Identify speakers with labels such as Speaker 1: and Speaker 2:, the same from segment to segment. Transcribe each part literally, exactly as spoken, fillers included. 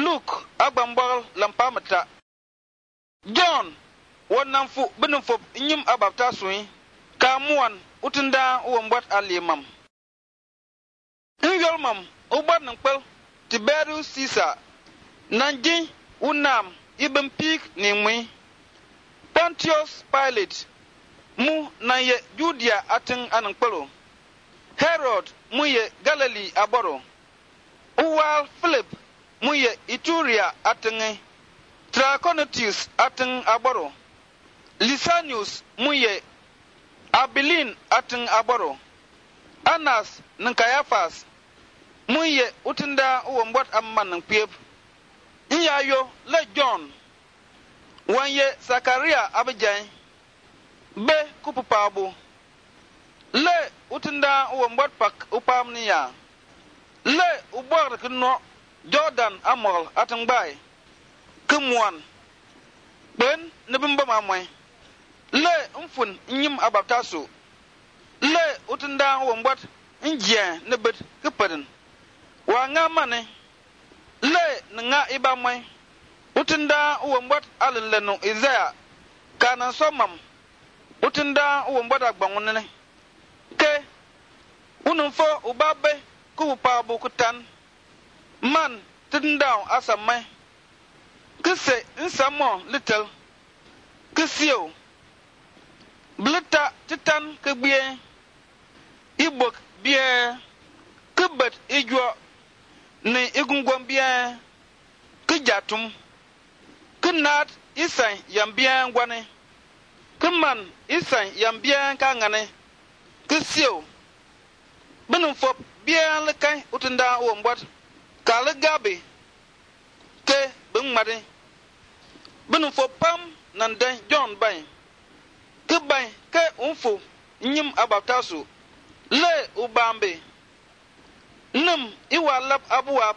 Speaker 1: Luke agbambal lampamata. John wannan fu binin fu nyim abapta suyi ka muwan utunda uwambat alimam. Nyolmam ubat nangpel Tiberius Caesar nanji unam ibn pik ni mwi. Pontius Pilate mu na ye Judea atin anangpelo. Herod mu ye Galilee aboro. Uwal Philip mu ye Ituria atin. Trachonitis atin aboro. Lysanius mu ye Abilin atin aboro. Anas nan Caiaphas mu ye utunda uwambot amman nan piep. Inyayo le John wanye Zakaria abijan be kupupabu le utunda uwambot pak upamniya le ubor kino Jordan amol atin bay kumwan ben nibimba mamwe le mfun nyim abaptaso le utunda uwambot injien nebet kupadin wa ngamane le nga ibamwe utunda uwambot alilenu Isaiah kana somam utunda uwambot agbangunene ke unumfo ubabe kupa bukutan man tindaw asamai kise insamo little kisio blita titan kebie ibok bie kubet ijwa ni igungwam bie kijatum kinat isan yambien gwane kiman isan yambien kangane kisio binum fop bien lekai utunda wombot kale gabe ke bingmade binum fop pam nan den John bay ke bay ke unfo nyim abaptasu le ubambe num iwalab abuwab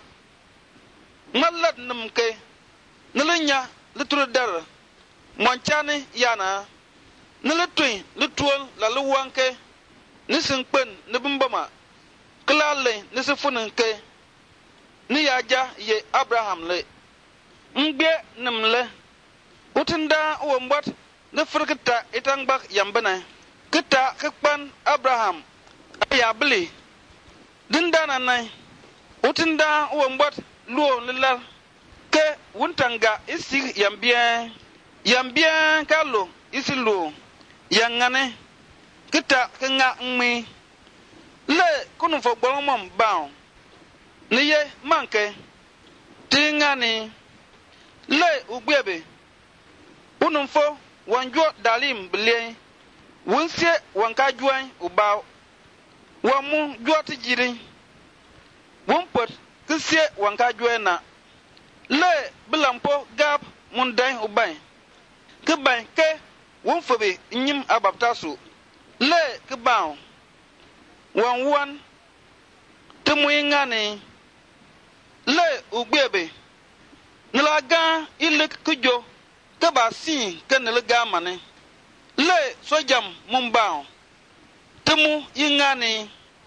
Speaker 1: mallat num ke nilinya litru dar monchane yana nilitui lituol la luwanke nisinkpen nibimbama klale nisifunke ni yaja ye Abraham le ngbe num le utunda wombot ne frikta itangbak yambana kita kekpan Abraham ayabli dindana nai utunda wombot luo lilal ke wuntanga isi yambien yambien kalo isi luo yangane kita kenga ngmi le kunu fo gbolomom bawo niye manke tingani le ugbebe unumfo wanjo dalim blie wunsie wanka juan ubaw wamu joti jiri wumpot kisie wanka juena le bilampo gap mundan ubay kibay ke wunfobe nyim abaptasu le kibaw wan wan temuyingani le ugbebe nilaga ilik kujo kaba si kenelga mane le sojam mumbao temu yingani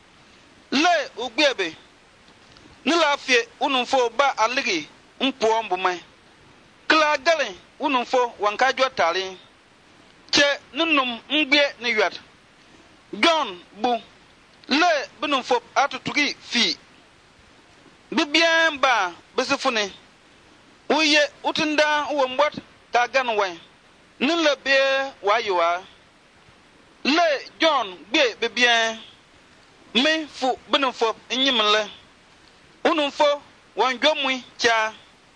Speaker 1: le ugbebe nilafie unumfo ba aligi mpuombu mai kla gale unumfo wankajwa tali che nunum ngbe ni yat John bu le bunumfo atutugi fi bibien ba besifune uye utunda uwambot ka ganwe nile be wayiwa le John gbe bibien me fu bunumfo nyimle unumfo wanjomwi cha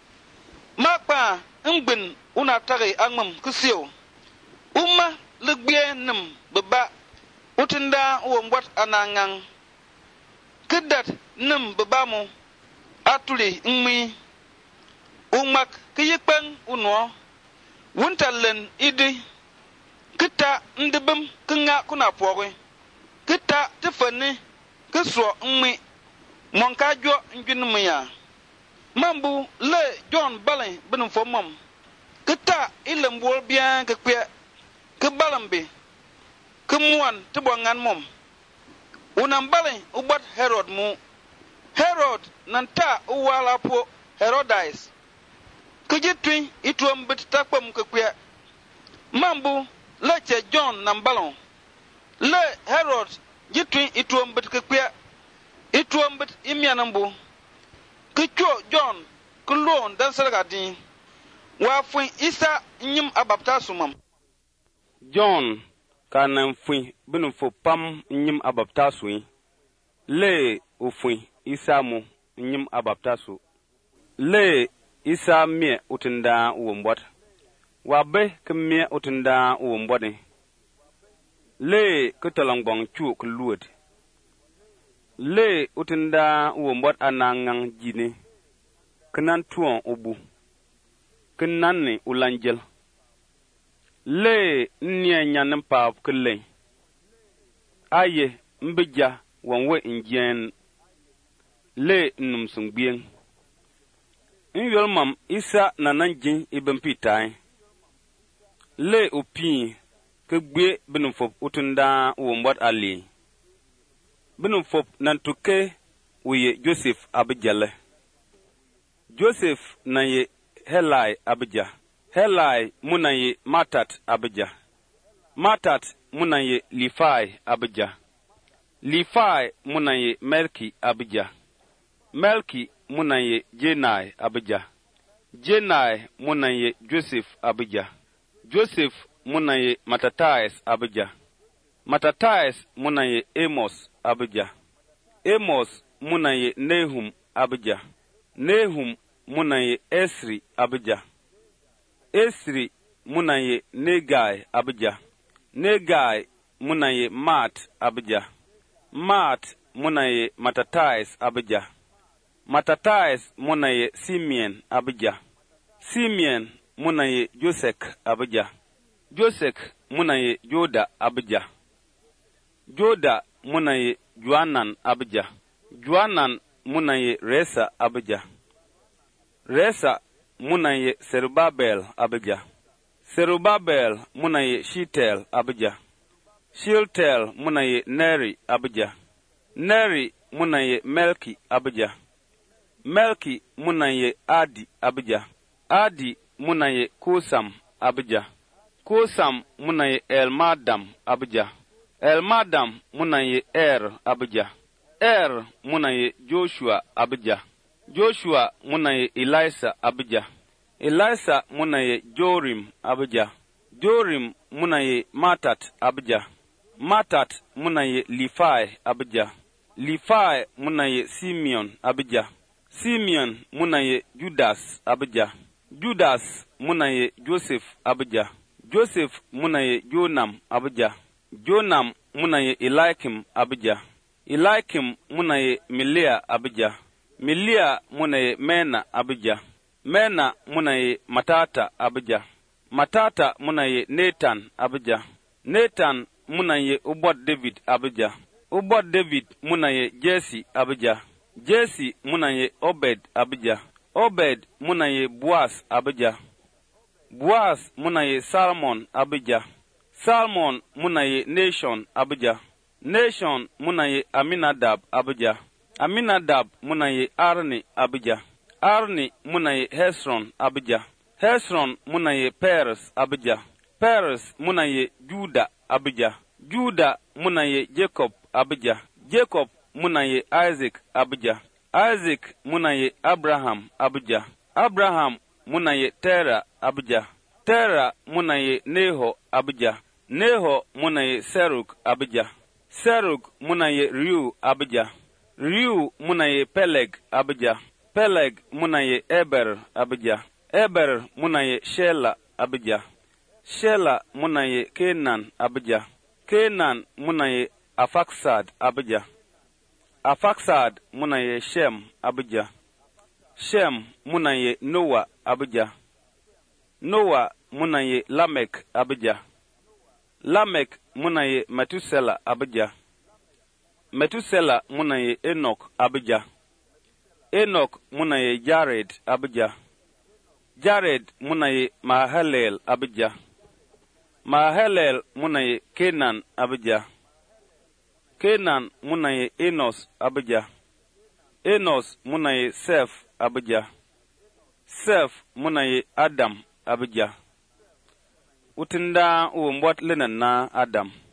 Speaker 1: makpa ngbin unatare angmam kusio umma legbe nim beba utunda uwambot anangang kidat nim bebamu atuli ngmi umak kiyikpen uno wuntalen idi kita ndibim kinga kuna pore kita tifani kiswo ngmi monka jo njinmuya mambu le John Balen bin fomam kita ilembol bien ke kwe ke balambe ke muan tibongan mom unam Balen ubat Herod mu Herod nanta uwala po Herodias Kijitwi ituam bit takpam kakwe. Mambu leche John nambalon. Le Herod jitwi ituam bit kakwe. Ituam bit imyanambu. Kicho John kulon dan sargadin. Wafui Isa nyim abaptasumam.
Speaker 2: John kanan fui binu fo pam nyim abaptasui. Le ufui Isa mu nyim abaptasu. Le Isa mie utinda uwombot. Wabe kemie utinda uwombode. Le kutalangbong chu kuluot. Le utinda uwombot anangang jine. Kenan tuon ubu. Kenanni ulanjel. Le nye nyanim pap kele. Aye mbija wanwe injen. Le numsungbien. Nyol mam Isa nananjin ibn pitai. Le upi ke gbe binufop utunda uwombot ali. Binufop nantuke uye Joseph abijale. Joseph na ye Helai abija. Helai muna ye Matat abija. Matat muna ye Lifai abija. Lifai muna ye Melki abija. Melki muna ye Jenai abija. Jenai muna ye Joseph abija. Joseph muna ye Matatais abija. Matatais muna ye Amos abija. Amos muna ye Nehum abija. Nehum muna ye Esri abija. Esri muna ye Negai abija. Negai muna ye Mat abija. Mat muna ye Matatais abija. Matatais muna ye Simeon abija. Simeon muna ye Josek abija. Josek muna ye Joda abija. Joda muna ye Joanan abija. Joanan muna ye Resa abija. Resa muna ye Serubabel abija. Serubabel muna ye Shitel abija. Shiltel muna ye Neri abija. Neri muna ye Melki abija. Melki muna ye Adi abija. Adi muna ye Kusam abija. Kusam muna ye Elmadam abija. Elmadam muna ye Er abija. Er muna ye Joshua abija. Joshua muna ye Elisa abija. Elisa muna ye Jorim abija. Jorim muna ye Matat abija. Matat muna ye Lifai abija. Lifai muna ye Simeon abija. Simeon muna ye Judas abija. Judas muna ye Joseph abija. Joseph muna ye Jonam abija. Jonam muna ye Eliakim abija. Eliakim muna ye Milia abija. Milia muna ye Mena abija. Mena muna ye Matata abija. Matata muna ye Nathan abija. Nathan muna ye Ubod David abija. Ubod David muna ye Jesse abija. Jesse muna ye Obed abija. Obed muna ye Boaz abija. Boaz muna ye Salmon abija. Salmon muna ye Nation abija. Nation muna ye Aminadab abija. Aminadab muna ye Arni abija. Arni muna ye Hesron abija. Hesron muna ye Peres abija. Peres muna ye Juda abija. Juda muna ye Jacob abija. Jacob muna ye Isaac abija. Isaac muna ye Abraham abija. Abraham muna ye Tera abija. Tera muna ye Neho abija. Neho muna ye Serug abija. Serug muna ye Riu abija. Riu muna ye Peleg abija. Peleg muna ye Eber abija. Eber muna ye Shela abija. Shela muna ye Kenan abija. Kenan muna ye Afaksad abija. Afaksad muna ye Shem abija. Shem muna ye Noah abija. Noah muna ye Lamek abija. Lamek muna ye Metusela abija. Metusela muna ye Enoch abija. Enoch muna ye Jared abija. Jared muna ye Mahalalel abija. Mahalalel muna ye Kenan abija. Kenan muna ye Enos abija. Enos muna ye Seth abija. Sef muna ye Adam abija. Utinda uwambwat lena na Adam.